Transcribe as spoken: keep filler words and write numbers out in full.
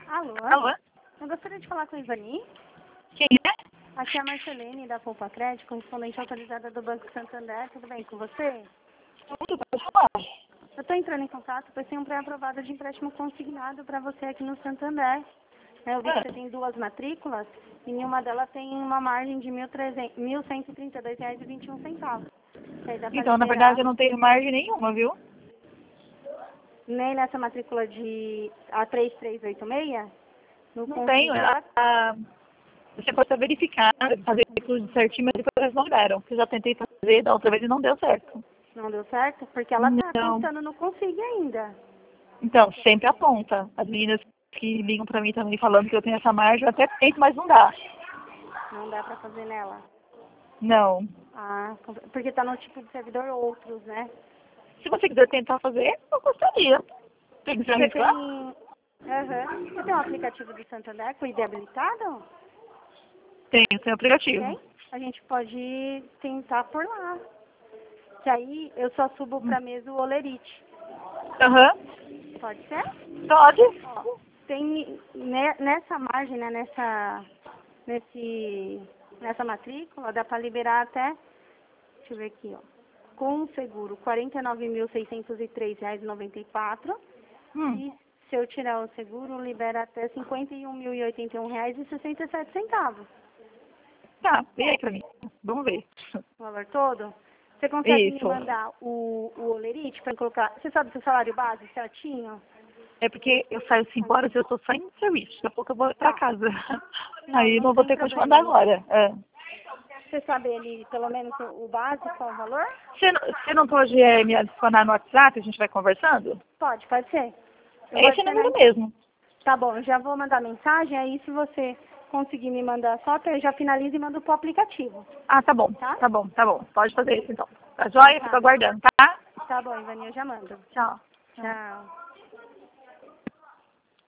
Alô? Alô? Eu gostaria de falar com a Ivani. Quem é? Aqui é a Marcelene, da Poupa Crédito, correspondente autorizada do Banco Santander. Tudo bem com você? Tudo, pode falar. Eu estou entrando em contato, pois tem um pré-aprovado de empréstimo consignado para você aqui no Santander. Eu vi que você tem duas matrículas e em uma delas tem uma margem de mil cento e trinta e dois reais e vinte e um centavos. Então, na verdade, eu não tenho margem nenhuma, viu? Nem nessa matrícula de A três três oito seis? No Não tenho. A, a, você pode verificar, fazer tudo certinho, mas depois eles não deram. Eu já tentei fazer da outra vez e não deu certo. Não deu certo? Porque ela está Não. apontando no consigo ainda. Então, sempre aponta. As meninas que ligam pra mim também falando que eu tenho essa margem, eu até tento, mas não dá. Não dá para fazer nela? Não. Ah, porque está no tipo de servidor outros, né? Se você quiser tentar fazer, eu gostaria. Tem que se Você arriscar? tem... Uhum. Você tem um aplicativo do Santander com I D habilitado? Tenho, tenho aplicativo. Tem? A gente pode tentar por lá. Que aí eu só subo para mesa o Olerite. Aham. Uhum. Pode ser? Pode. Ó, tem ne, nessa margem, né, nessa, nesse, nessa matrícula, dá para liberar até, deixa eu ver aqui, ó, com seguro, quarenta e nove mil seiscentos e três reais e noventa e quatro. Hum. E se eu tirar o seguro, libera até cinquenta e um mil e oitenta e um reais e sessenta e sete centavos. Tá, vem aí pra mim. Vamos ver. O valor todo? Você consegue Isso. me mandar o, o Olerite para colocar? Você sabe o seu salário base certinho? É porque eu saio cinco horas e eu tô saindo de serviço. Daqui a pouco eu vou pra Tá. casa. Não, Aí não não vou tem ter como te problema. mandar agora. É. Você sabe ali, pelo menos, o básico, qual o valor? Você, não- você não pode é, me adicionar no WhatsApp? A gente vai conversando? Pode, pode ser. Eu É vou esse adicionar, número então. mesmo. Tá bom, eu já vou mandar mensagem, aí se você conseguir me mandar só, eu já finalizo e mando pro aplicativo. Ah, tá bom. Tá? Tá bom, tá bom. Pode fazer isso então. Tá Então joia? tá. Fico aguardando, tá? Tá bom, Ivani, eu já mando. Tchau. Tchau.